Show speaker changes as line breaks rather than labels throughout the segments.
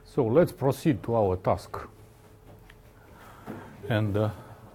So let's proceed to our task. And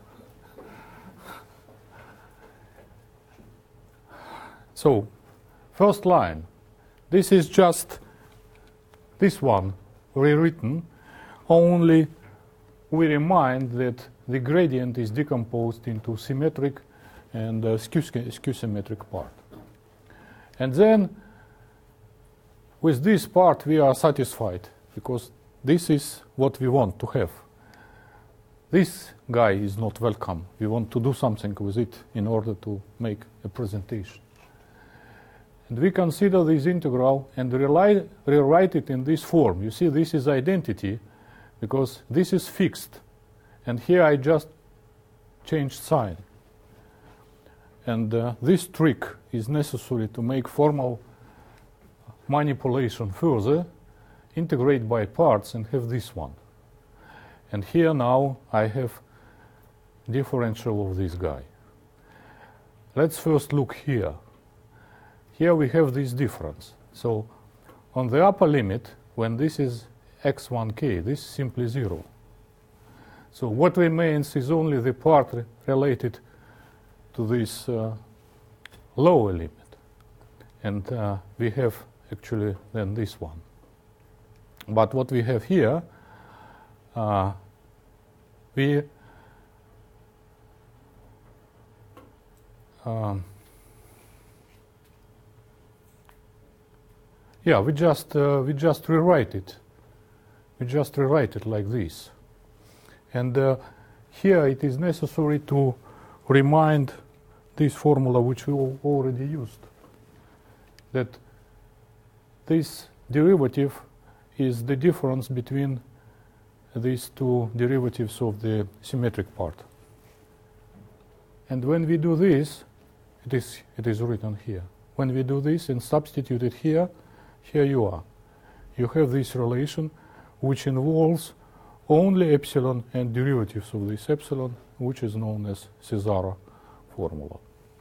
so, first line. This is just this one rewritten, only we remind that the gradient is decomposed into symmetric and skew-symmetric part. And then with this part we are satisfied, because this is what we want to have. This guy is not welcome. We want to do something with it in order to make a presentation. And we consider this integral and rewrite it in this form. You see, this is identity, because this is fixed. And here I just changed sign. And this trick is necessary to make formal manipulation further, integrate by parts, and have this one. And here now I have differential of this guy. Let's first look here. Here we have this difference. So on the upper limit, when this is x1k, this is simply 0. So what remains is only the part related to this lower limit. And we have actually then this one. But what we have here, we just rewrite it. We just rewrite it like this. And here it is necessary to remind this formula which we already used, that this derivative is the difference between these two derivatives of the symmetric part. And when we do this, it is written here. When we do this and substitute it here, here you are. You have this relation which involves only epsilon and derivatives of this epsilon, which is known as Cesaro formula.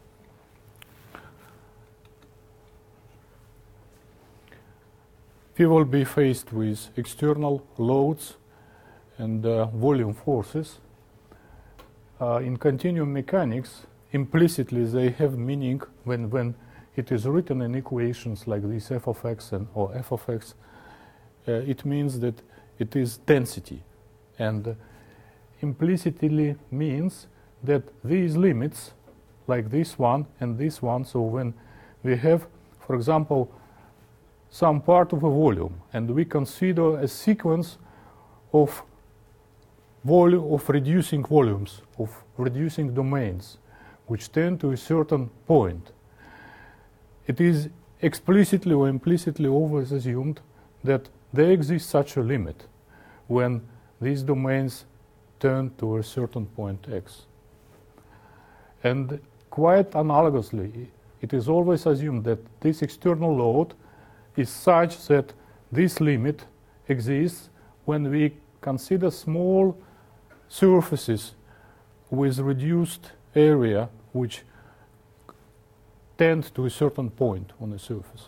We will be faced with external loads and volume forces. In continuum mechanics, implicitly they have meaning when it is written in equations like this f of x or f of x. It means that it is density, and implicitly means that these limits, like this one and this one, so when we have, for example, some part of a volume, and we consider a sequence of reducing volumes, of reducing domains, which tend to a certain point, it is explicitly or implicitly always assumed that there exists such a limit when these domains turn to a certain point x. And quite analogously, it is always assumed that this external load is such that this limit exists when we consider small surfaces with reduced area which tend to a certain point on the surface.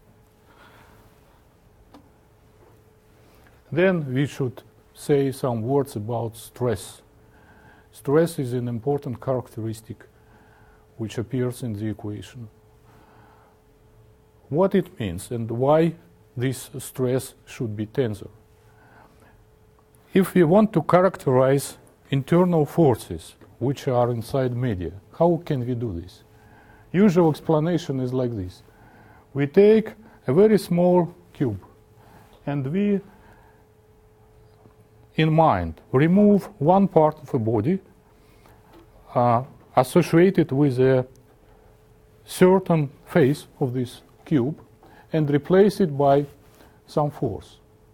Then we should say some words about stress. Stress is an important characteristic which appears in the equation. What it means and why this stress should be tensor. If we want to characterize internal forces which are inside media, how can we do this? Usual explanation is like this. We take a very small cube and we, in mind, remove one part of a body associated with a certain face of this cube and replace it by some force.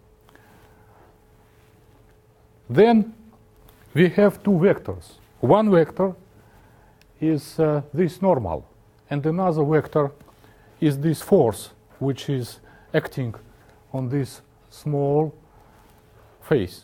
Then we have two vectors. One vector is this normal, and another vector is this force which is acting on this small face.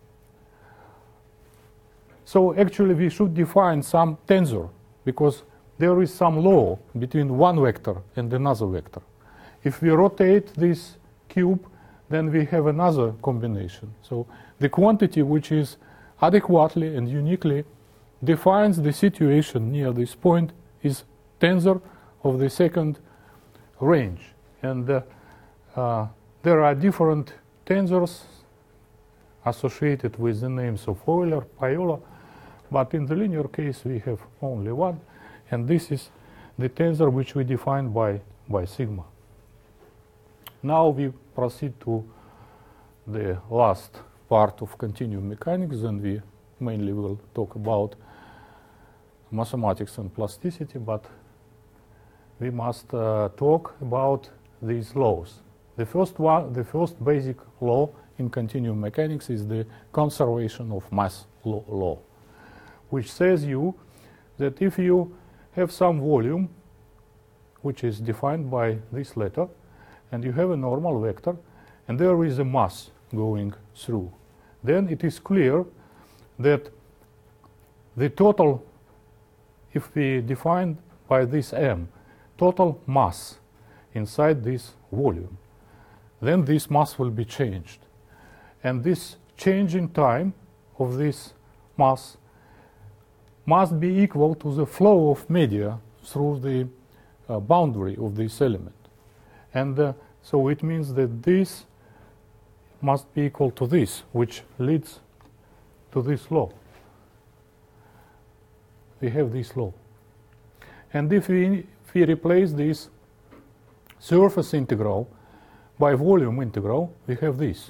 So actually we should define some tensor, because there is some law between one vector and another vector. If we rotate this cube, then we have another combination. So the quantity which is adequately and uniquely defines the situation near this point is tensor of the second range. And there are different tensors associated with the names of Euler, Payola, but in the linear case we have only one, and this is the tensor which we define by sigma. Now we proceed to the last part of continuum mechanics, and we mainly will talk about mathematics and plasticity, but we must talk about these laws. The first basic law in continuum mechanics is the conservation of mass law, which says you that if you have some volume which is defined by this letter, and you have a normal vector, and there is a mass going through, then it is clear that the total, if we define by this m, total mass inside this volume, then this mass will be changed. And this change in time of this mass must be equal to the flow of media through the boundary of this element. And so it means that this must be equal to this, which leads to this law. We have this law. And if we replace this surface integral by volume integral, we have this.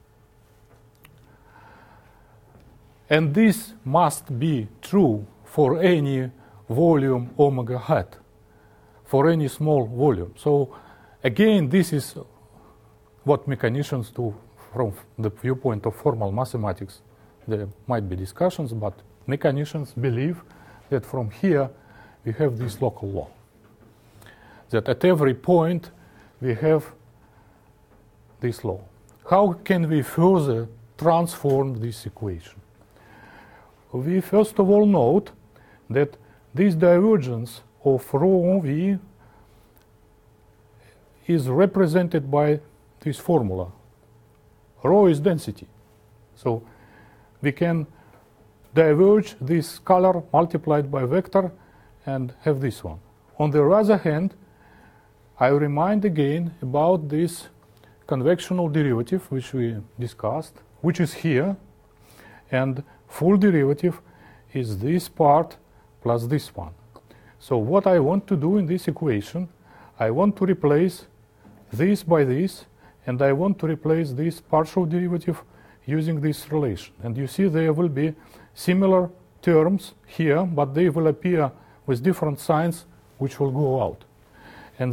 And this must be true for any volume omega hat, for any small volume. So again, this is what mechanicians do from the viewpoint of formal mathematics. There might be discussions, but mechanicians believe that from here we have this local law. That at every point we have this law. How can we further transform this equation? We first of all note that this divergence of rho v is represented by this formula. Rho is density. So we can diverge this scalar multiplied by vector and have this one. On the other hand, I remind again about this convectional derivative which we discussed, which is here, and full derivative is this part plus this one. So what I want to do in this equation, I want to replace this by this, and I want to replace this partial derivative using this relation. And you see there will be similar terms here, but they will appear with different signs which will go out. And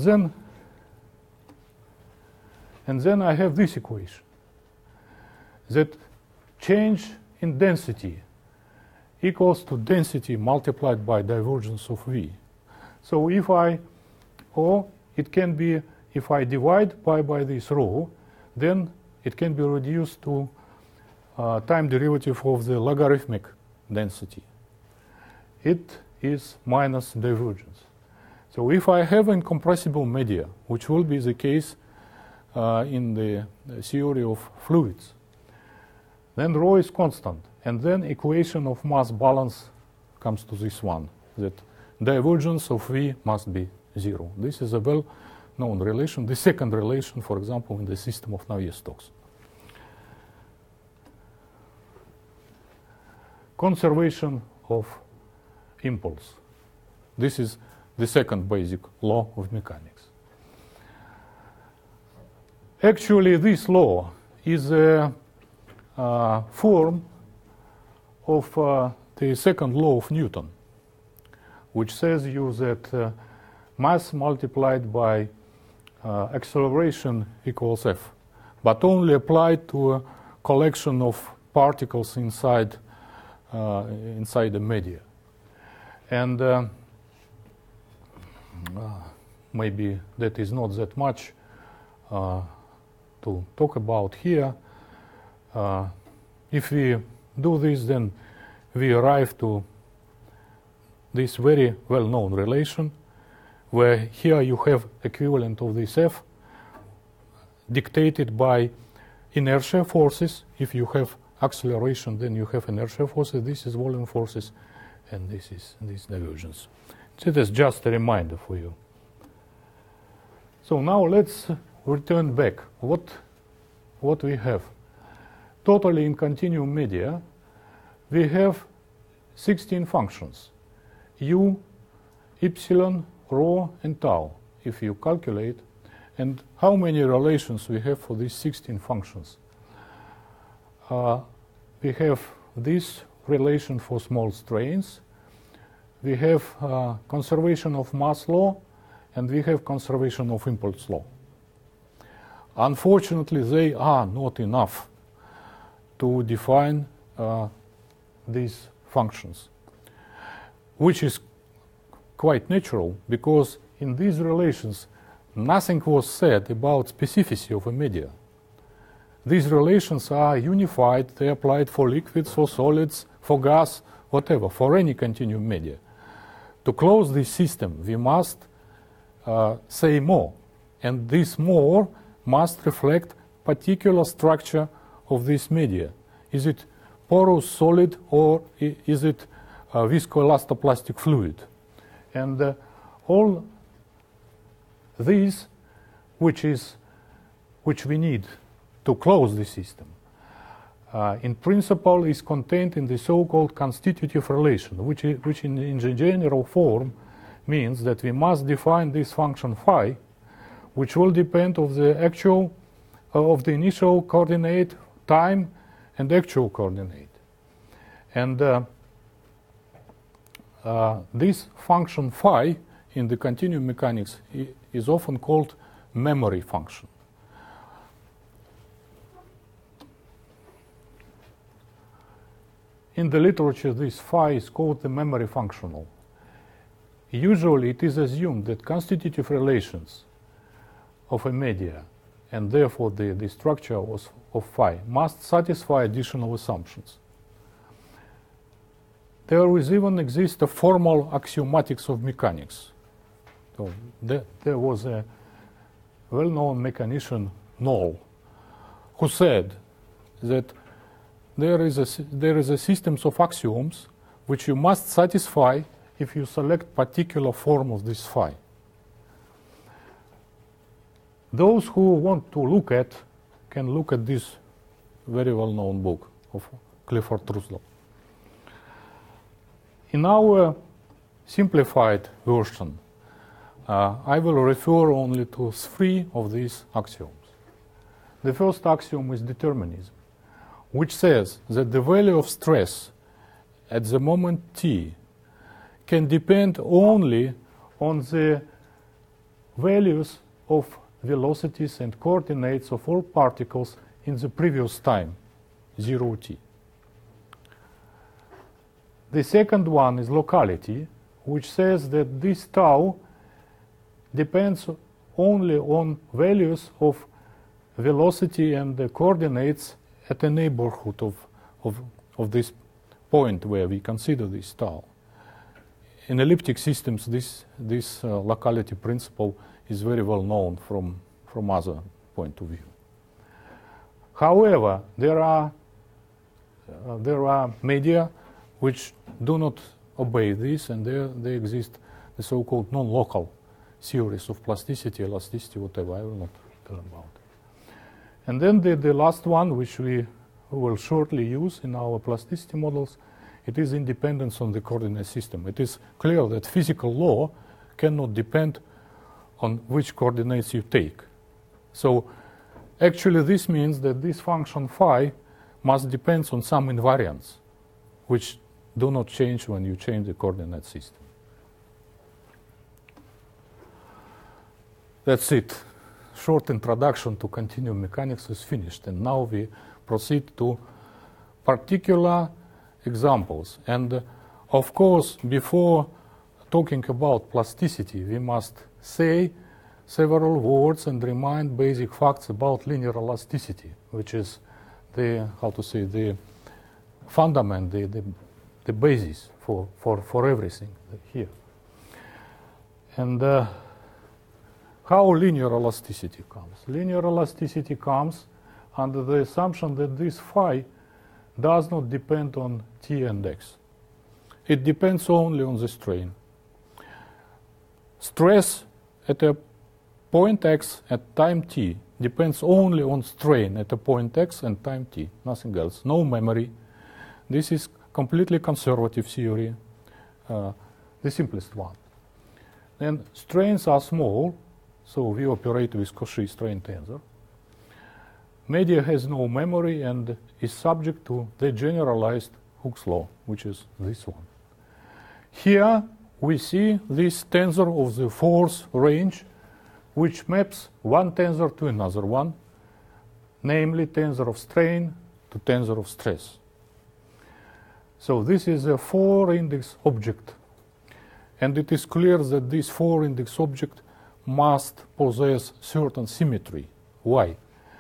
then I have this equation, that change in density equals to density multiplied by divergence of V. So if it can be, if I divide pi by this rho, then it can be reduced to time derivative of the logarithmic density. It is minus divergence. So if I have incompressible media, which will be the case in the theory of fluids, then rho is constant, and then equation of mass balance comes to this one, that divergence of V must be 0. This is a well-known relation, the second relation, for example, in the system of Navier-Stokes. Conservation of impulse. This is the second basic law of mechanics. Actually, this law is a form of the second law of Newton, which says you that mass multiplied by acceleration equals f, but only applied to a collection of particles inside the media. And maybe that is not that much to talk about here. If we do this, then we arrive to this very well-known relation, where here you have equivalent of this f dictated by inertia forces. If you have acceleration, then you have inertia forces. This is volume forces, and this is divergence. So it is just a reminder for you. So now let's return back. What we have? Totally in continuum media, we have 16 functions: u, epsilon, rho, and tau, if you calculate. And how many relations we have for these 16 functions? We have this relation for small strains. We have conservation of mass law, and we have conservation of impulse law. Unfortunately, they are not enough to define these functions, which is quite natural, because in these relations nothing was said about specificity of a media. These relations are unified, they are applied for liquids, for solids, for gas, whatever, for any continuum media. To close this system, we must say more, and this more must reflect particular structure of this media. Is it porous solid, or is it viscoelastoplastic fluid? And all these, which we need to close the system, in principle is contained in the so-called constitutive relation, which in the general form means that we must define this function phi, which will depend of the actual of the initial coordinate, time, and actual coordinate. And this function phi in the continuum mechanics is often called memory function. In the literature, this phi is called the memory functional. Usually it is assumed that constitutive relations of a media, and therefore the structure of phi, must satisfy additional assumptions. There is even exist a formal axiomatics of mechanics. So there was a well-known mechanician, Knoll, who said that there is a systems of axioms which you must satisfy if you select particular form of this phi. Those who want to look at can look at this very well-known book of Clifford Trussell. In our simplified version, I will refer only to 3 of these axioms. The first axiom is determinism, which says that the value of stress at the moment t can depend only on the values of velocities and coordinates of all particles in the previous time, 0t. The second one is locality, which says that this tau depends only on values of velocity and the coordinates at the neighborhood of this point where we consider this tau. In elliptic systems, this locality principle is very well known from other point of view. However, there are media which do not obey this, and there exist the so-called non-local theories of plasticity, elasticity, whatever. I will not tell about it. And then the last one, which we will shortly use in our plasticity models, it is independence on the coordinate system. It is clear that physical law cannot depend on which coordinates you take. So actually this means that this function phi must depend on some invariants, which do not change when you change the coordinate system. That's it. Short introduction to continuum mechanics is finished, and now we proceed to particular examples. And of course, before talking about plasticity, we must say several words and remind basic facts about linear elasticity, which is the fundament, the basis for everything here. And how linear elasticity comes? Linear elasticity comes under the assumption that this phi does not depend on t and x. It depends only on the strain. Stress at a point x at time t depends only on strain at a point x and time t, nothing else, no memory. This is completely conservative theory, the simplest one. And strains are small, so we operate with Cauchy strain tensor. Media has no memory and is subject to the generalized Hooke's law, which is this one. Here we see this tensor of the force range, which maps one tensor to another one, namely tensor of strain to tensor of stress. So this is a four-index object, and it is clear that this four-index object must possess certain symmetry. Why?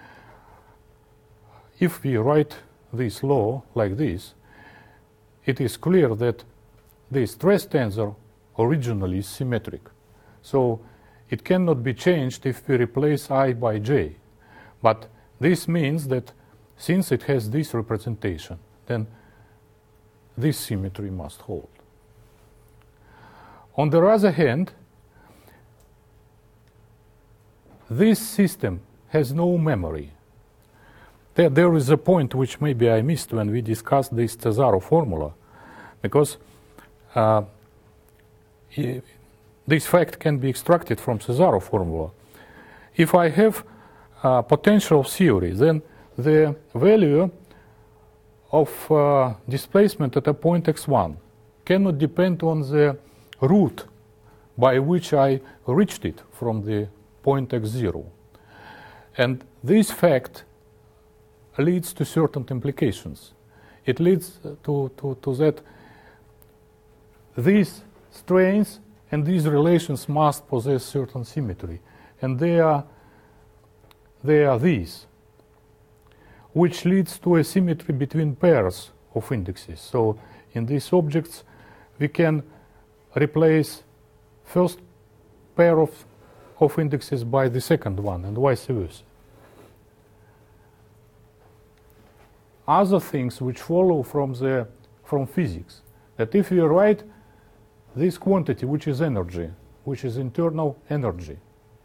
If we write this law like this, it is clear that the stress tensor originally is symmetric. So it cannot be changed if we replace I by j. But this means that since it has this representation, then this symmetry must hold. On the other hand, this system has no memory. There is a point which maybe I missed when we discussed this Cesaro formula, because this fact can be extracted from Cesaro formula. If I have potential theory, then the value of displacement at a point x1 cannot depend on the route by which I reached it from the point x0. And this fact leads to certain implications. It leads to that these strains and these relations must possess certain symmetry. And they are these, which leads to a symmetry between pairs of indexes. So in these objects, we can replace first pair of indexes by the second one, and vice versa. Other things which follow from physics, that if we write this quantity, which is energy, which is internal energy,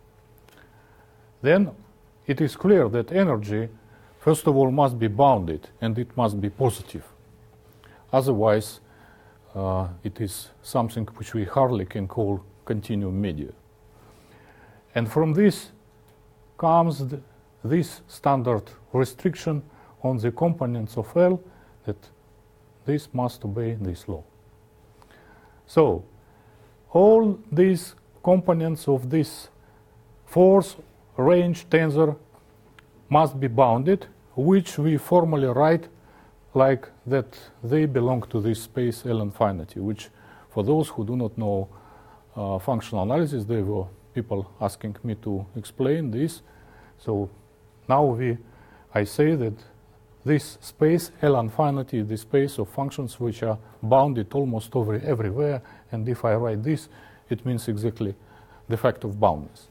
then it is clear that energy, first of all, must be bounded, and it must be positive. Otherwise, it is something which we hardly can call continuum media. And from this comes this standard restriction on the components of L, that this must obey this law. So all these components of this force range tensor must be bounded, which we formally write like that they belong to this space L infinity, which for those who do not know functional analysis, there were people asking me to explain this. So now I say that this space L infinity is the space of functions which are bounded almost everywhere, and if I write this, it means exactly the fact of boundness.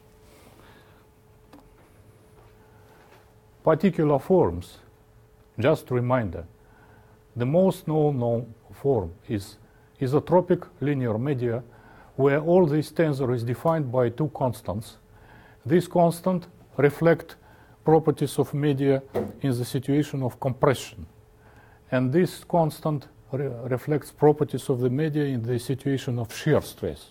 Particular forms, just a reminder, the most known form is isotropic linear media, where all this tensor is defined by two constants. These constants reflect properties of media in the situation of compression, and this constant reflects properties of the media in the situation of shear stress.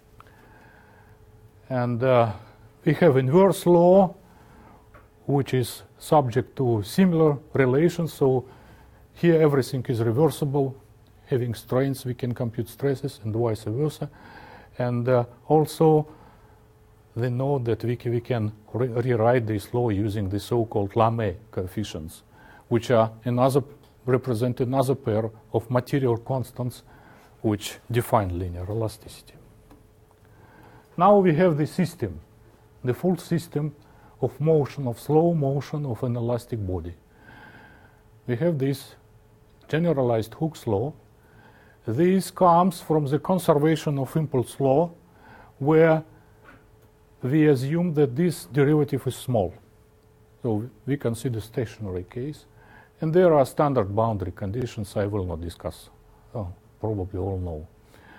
And we have inverse law, which is subject to similar relations. So here everything is reversible. Having strains, we can compute stresses, and vice versa. And also, they know that we can rewrite this law using the so-called Lamé coefficients, which are represent another pair of material constants which define linear elasticity. Now we have the system, the full system of motion, of slow motion of an elastic body. We have this generalized Hooke's law. This comes from the conservation of impulse law, where we assume that this derivative is small. So we consider stationary case. And there are standard boundary conditions I will not discuss. Oh, probably all know.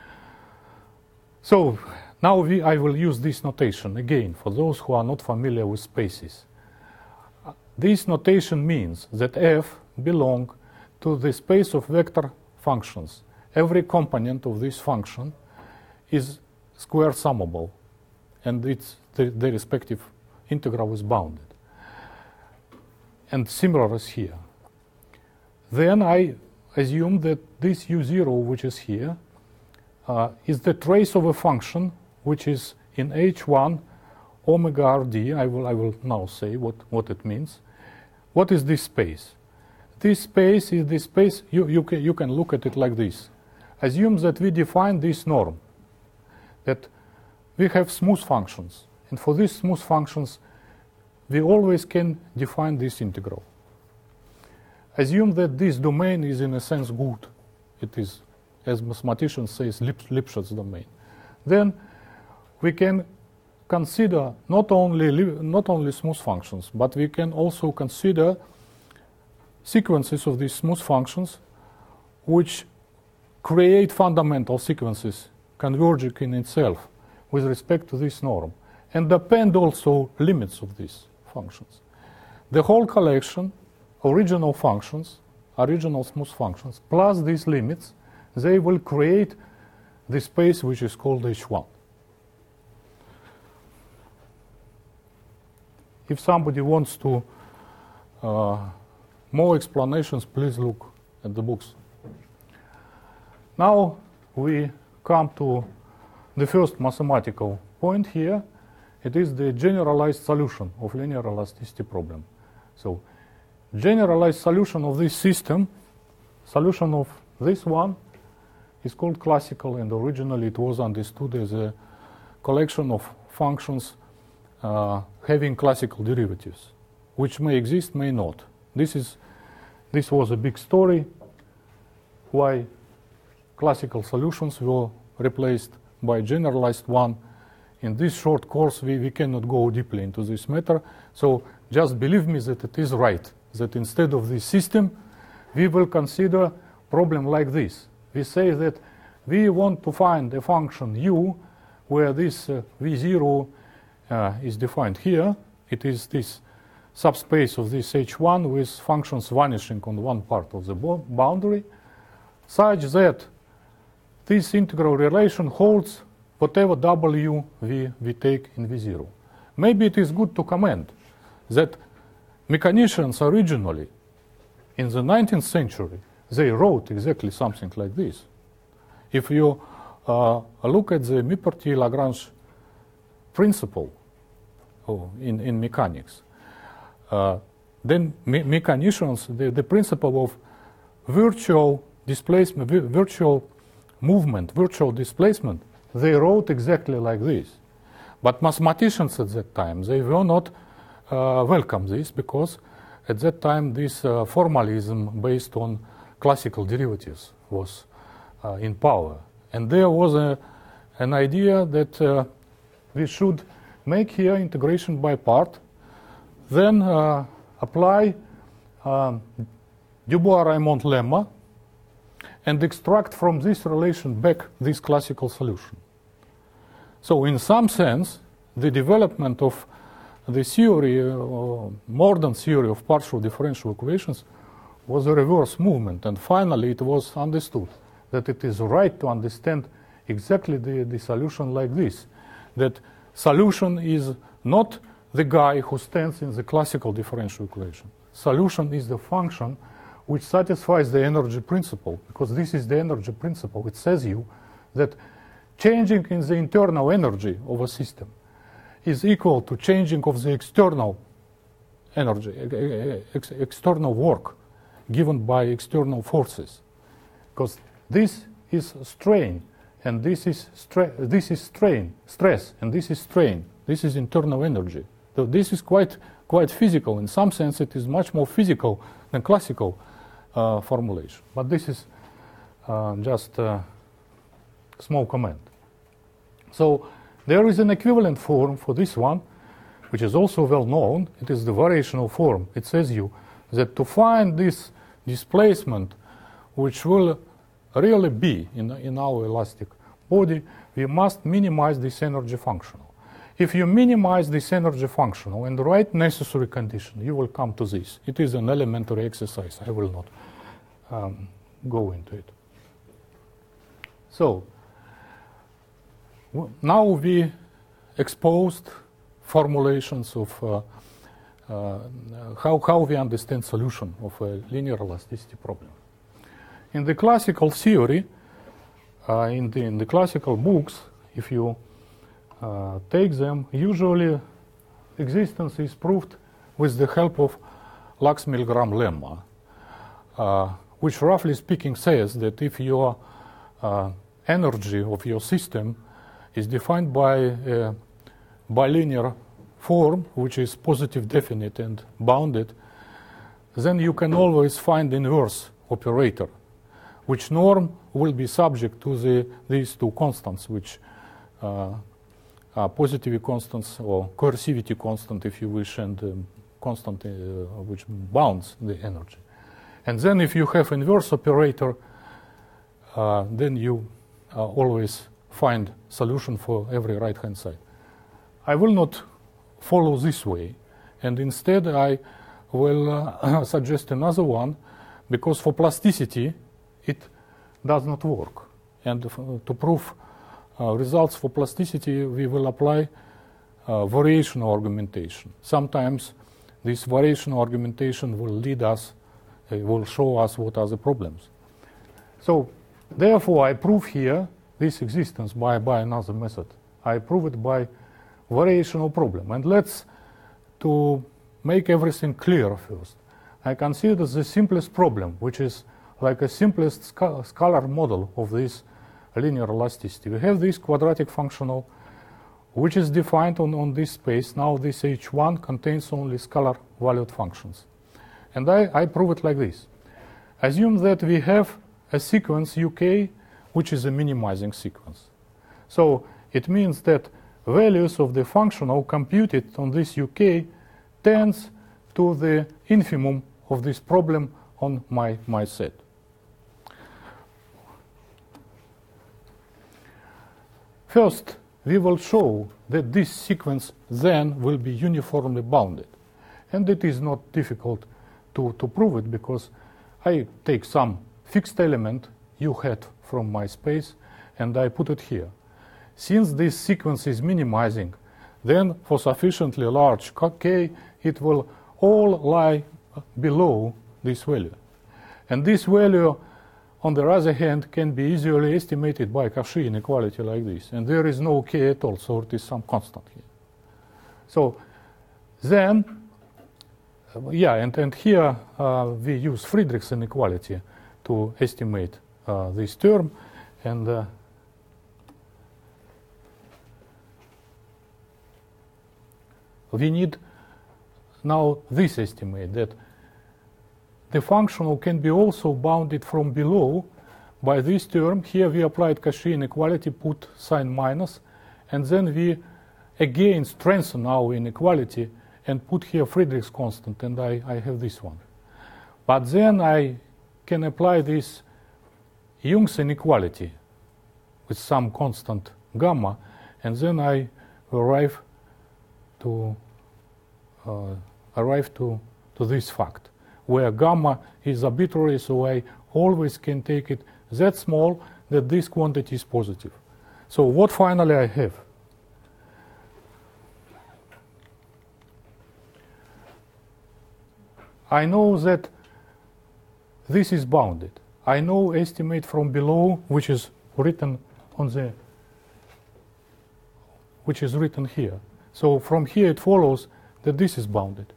So now I will use this notation again for those who are not familiar with spaces. This notation means that f belongs to the space of vector functions. Every component of this function is square summable, and the respective integral is bounded. And similar as here. Then I assume that this u0, which is here, is the trace of a function which is in h1 omega rd. I will now say what it means. What is this space? This space is the space, you can look at it like this. Assume that we define this norm, that we have smooth functions. And for these smooth functions, we always can define this integral. Assume that this domain is in a sense good. It is, as mathematicians say, Lipschitz domain. Then we can consider not only smooth functions, but we can also consider sequences of these smooth functions which create fundamental sequences converging in itself with respect to this norm, and depend also limits of these functions. The whole collection, original functions, original smooth functions, plus these limits, they will create the space which is called H1. If somebody wants to more explanations, please look at the books. Now we come to the first mathematical point here. It is the generalized solution of linear elasticity problem. So generalized solution of this system, solution of this one, is called classical, and originally it was understood as a collection of functions having classical derivatives, which may exist, may not. This was a big story why classical solutions were replaced by generalized one. In this short course, we cannot go deeply into this matter. So just believe me that it is right, that instead of this system, we will consider problem like this. We say that we want to find a function u where this v0 is defined here. It is this subspace of this h1 with functions vanishing on one part of the boundary, such that this integral relation holds whatever w we take in v0. Maybe it is good to comment that mechanicians originally, in the 19th century, they wrote exactly something like this. If you look at the Maupertuis-Lagrange principle in mechanics, then mechanicians, the principle of virtual displacement, virtual movement, virtual displacement, they wrote exactly like this. But mathematicians at that time, they were not welcome this, because at that time this formalism based on classical derivatives was in power. And there was an idea that we should make here integration by part, then apply Dubois-Reymond lemma, and extract from this relation back this classical solution. So in some sense, the development of the theory, modern theory of partial differential equations, was a reverse movement. And finally, it was understood that it is right to understand exactly the solution like this, that solution is not the guy who stands in the classical differential equation. Solution is the function which satisfies the energy principle, because this is the energy principle. It says you that changing in the internal energy of a system is equal to changing of the external energy, external work given by external forces. Because this is strain, and this is strain, stress, and this is strain. This is internal energy. So this is quite physical. In some sense, it is much more physical than classical formulation. But this is just a small comment. So there is an equivalent form for this one, which is also well known, it is the variational form. It says you that to find this displacement, which will really be in our elastic body, we must minimize this energy functional. If you minimize this energy functional and write necessary condition, you will come to this. It is an elementary exercise. I will not go into it. So now we exposed formulations of how we understand solution of a linear elasticity problem. In the classical theory, in the classical books, if you take them, usually existence is proved with the help of Lax-Milgram lemma, which roughly speaking says that if your energy of your system is defined by a bilinear form, which is positive definite and bounded, then you can always find inverse operator, which norm will be subject to these two constants, which are positivity constants or coercivity constant, if you wish, and constant which bounds the energy. And then if you have inverse operator, then you always find solution for every right-hand side. I will not follow this way, and instead I will suggest another one, because for plasticity it does not work. And to prove results for plasticity, we will apply variational argumentation. Sometimes this variational argumentation will lead us, will show us what are the problems. So therefore I prove here this existence by another method. I prove it by variational problem. And let's, to make everything clear first, I consider the simplest problem, which is like a simplest scalar model of this linear elasticity. We have this quadratic functional, which is defined on this space. Now this H1 contains only scalar valued functions. And I prove it like this. Assume that we have a sequence UK, which is a minimizing sequence. So it means that values of the functional computed on this UK tends to the infimum of this problem on my set. First, we will show that this sequence then will be uniformly bounded. And it is not difficult to prove it, because I take some fixed element U hat from my space and I put it here. Since this sequence is minimizing, then for sufficiently large k, it will all lie below this value. And this value, on the other hand, can be easily estimated by Cauchy inequality like this. And there is no k at all, so it is some constant here. So then, and here we use Friedrichs inequality to estimate this term. And we need now this estimate, that the functional can be also bounded from below by this term. Here we applied Cauchy inequality, put sign minus, and then we again strengthen our inequality and put here Friedrichs constant, and I have this one. But then I can apply this Young's inequality with some constant gamma, and then I arrive to this fact, where gamma is arbitrary, so I always can take it that small that this quantity is positive. So what finally I have? I know that this is bounded. I know estimate from below, which is written here. So from here it follows that this is bounded.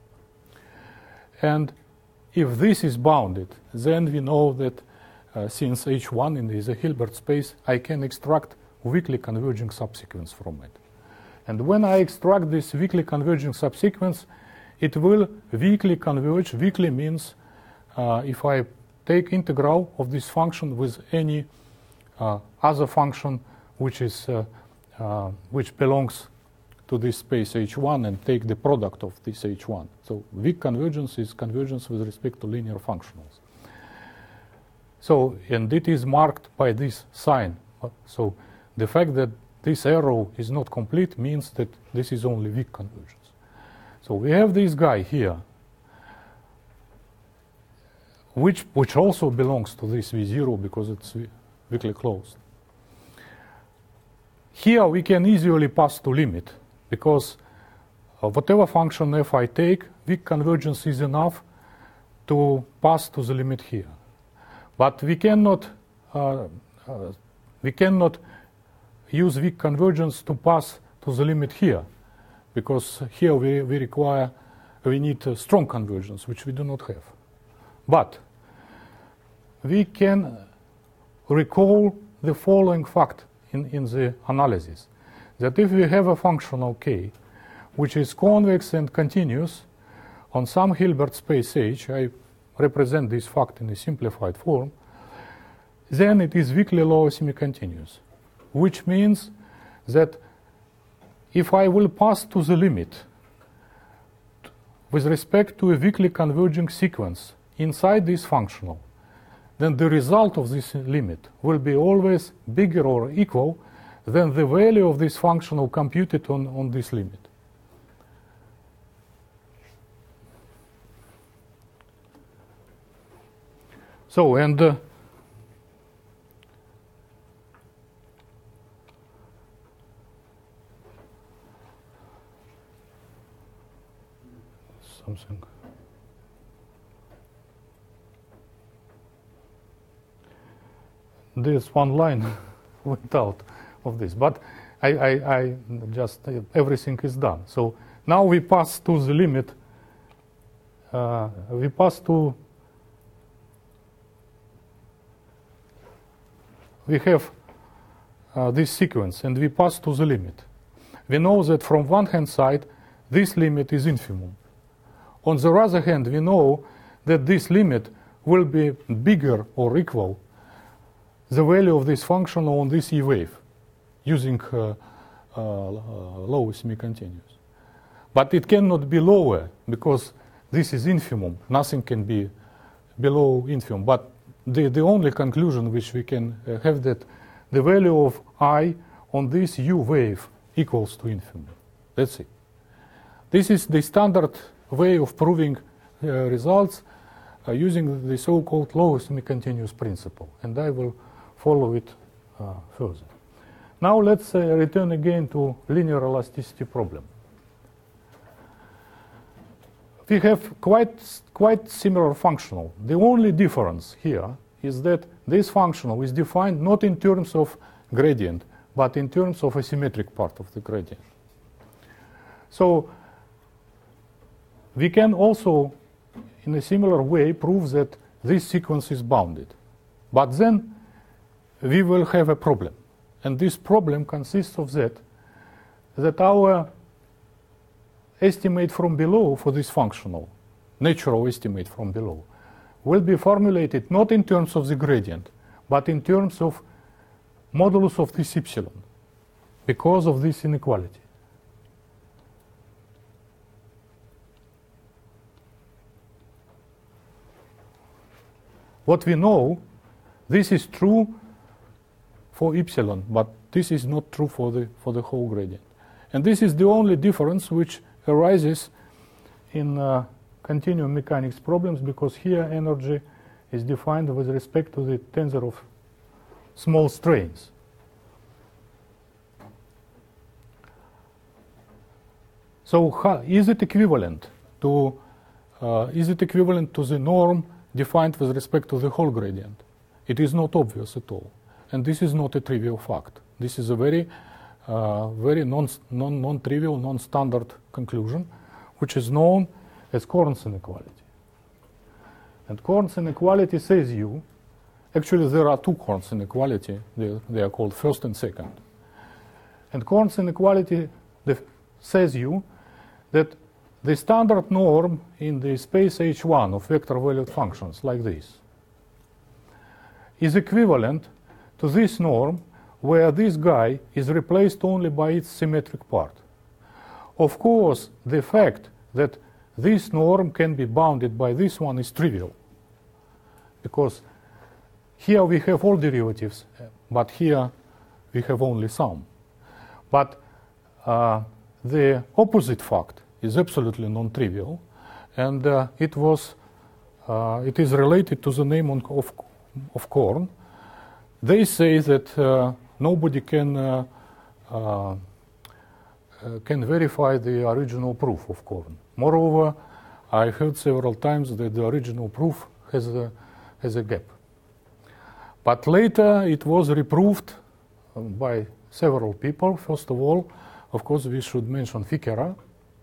And if this is bounded, then we know that since H1 is a Hilbert space, I can extract weakly converging subsequence from it. And when I extract this weakly converging subsequence, it will weakly converge. Weakly means if I take integral of this function with any other function which belongs to this space H1 and take the product of this H1. So weak convergence is convergence with respect to linear functionals. So, and it is marked by this sign. So the fact that this arrow is not complete means that this is only weak convergence. So we have this guy here, which also belongs to this V0 because it's weakly closed. Here we can easily pass to limit because whatever function f I take, weak convergence is enough to pass to the limit here. But we cannot use weak convergence to pass to the limit here, because here we need strong convergence, which we do not have. But we can recall the following fact in the analysis, that if we have a functional k, which is convex and continuous on some Hilbert space H, I represent this fact in a simplified form, then it is weakly low semi-continuous, which means that if I will pass to the limit with respect to a weakly converging sequence inside this functional, then the result of this limit will be always bigger or equal than the value of this functional computed on this limit. So, and something. This one line went out of this, but I just everything is done. So now we pass to the limit. We pass to. We have this sequence, and we pass to the limit. We know that from one hand side, this limit is infimum. On the other hand, we know that this limit will be bigger or equal the value of this function on this E wave using low semi-continuous. But it cannot be lower because this is infimum. Nothing can be below infimum. But the only conclusion which we can have that the value of I on this U wave equals to infimum. That's it. This is the standard way of proving results using the so-called low semi-continuous principle, and I will follow it further. Now let's return again to linear elasticity problem. We have quite similar functional. The only difference here is that this functional is defined not in terms of gradient, but in terms of a symmetric part of the gradient. So we can also, in a similar way, prove that this sequence is bounded. But then we will have a problem. And this problem consists of that our estimate from below for this functional, natural estimate from below, will be formulated not in terms of the gradient, but in terms of modulus of this epsilon, because of this inequality. What we know, this is true for epsilon, but this is not true for the whole gradient. And this is the only difference which arises in continuum mechanics problems, because here energy is defined with respect to the tensor of small strains. So is it equivalent to the norm defined with respect to the whole gradient? It is not obvious at all. And this is not a trivial fact. This is a very non-trivial, non-standard conclusion, which is known as Korn's inequality. And Korn's inequality says you, actually there are two Korn's inequality, they are called first and second. And Korn's inequality says you that the standard norm in the space H1 of vector-valued functions like this is equivalent to this norm where this guy is replaced only by its symmetric part. of course, the fact that this norm can be bounded by this one is trivial, because here we have all derivatives, but here we have only some. But the opposite fact is absolutely non-trivial, and it is related to the name of Korn. They say that nobody can verify the original proof of Korn. Moreover, I heard several times that the original proof has a gap. But later it was reproved by several people. First of all, of course, we should mention Ficera.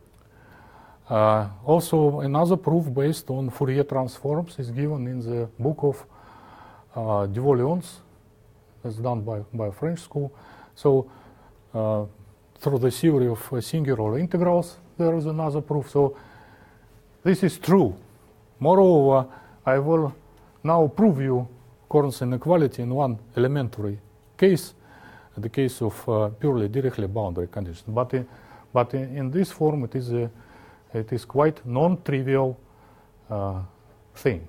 Also, another proof based on Fourier transforms is given in the book of de Volion's, that's done by a French school. So, through the theory of singular integrals, there is another proof. So, this is true. Moreover, I will now prove you Korn's inequality in one elementary case, the case of purely Dirichlet boundary condition. But in this form, it is quite non-trivial thing.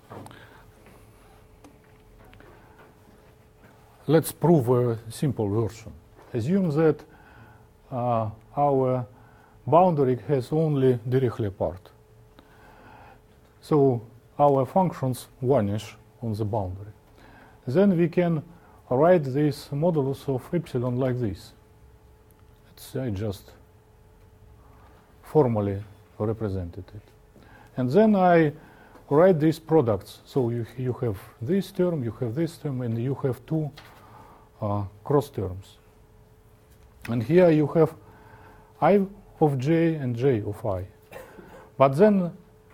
Let's prove a simple version. Assume that our boundary has only Dirichlet part. So our functions vanish on the boundary. Then we can write this modulus of epsilon like this. I just formally represented it. And then I write these products. So you have this term, you have this term, and you have two cross terms. And here you have I of j and j of I. But then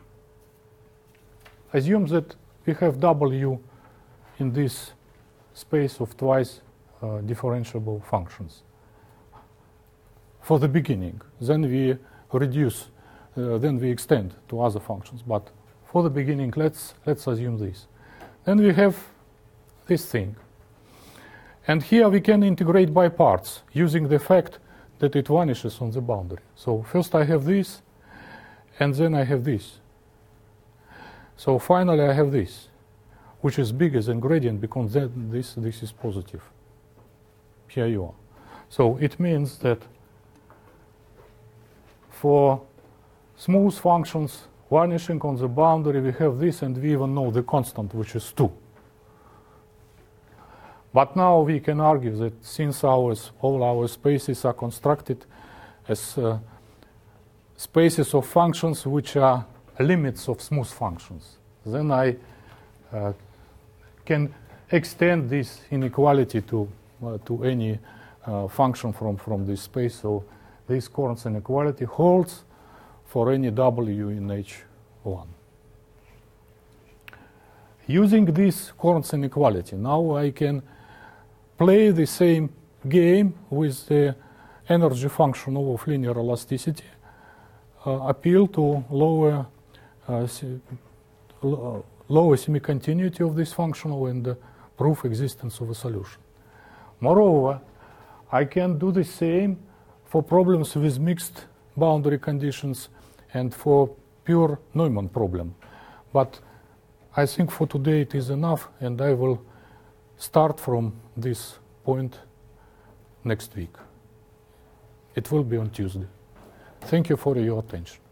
assume that we have w in this space of twice differentiable functions for the beginning. Then we reduce, then we extend to other functions. But for the beginning, let's assume this. Then we have this thing. And here we can integrate by parts using the fact that it vanishes on the boundary. So first I have this, and then I have this. So finally I have this, which is bigger than gradient because then this is positive. Here you are. So it means that for smooth functions vanishing on the boundary, we have this, and we even know the constant, which is 2. But now we can argue that since all our spaces are constructed as spaces of functions which are limits of smooth functions, then I can extend this inequality to any function from this space. So this Korn's inequality holds for any w in H1. Using this Korn's inequality, now I can play the same game with the energy function of linear elasticity, appeal to lower semi-continuity of this function and prove existence of a solution. Moreover, I can do the same for problems with mixed boundary conditions and for pure Neumann problem. But I think for today it is enough, and I will start from this point next week. It will be on Tuesday. Thank you for your attention.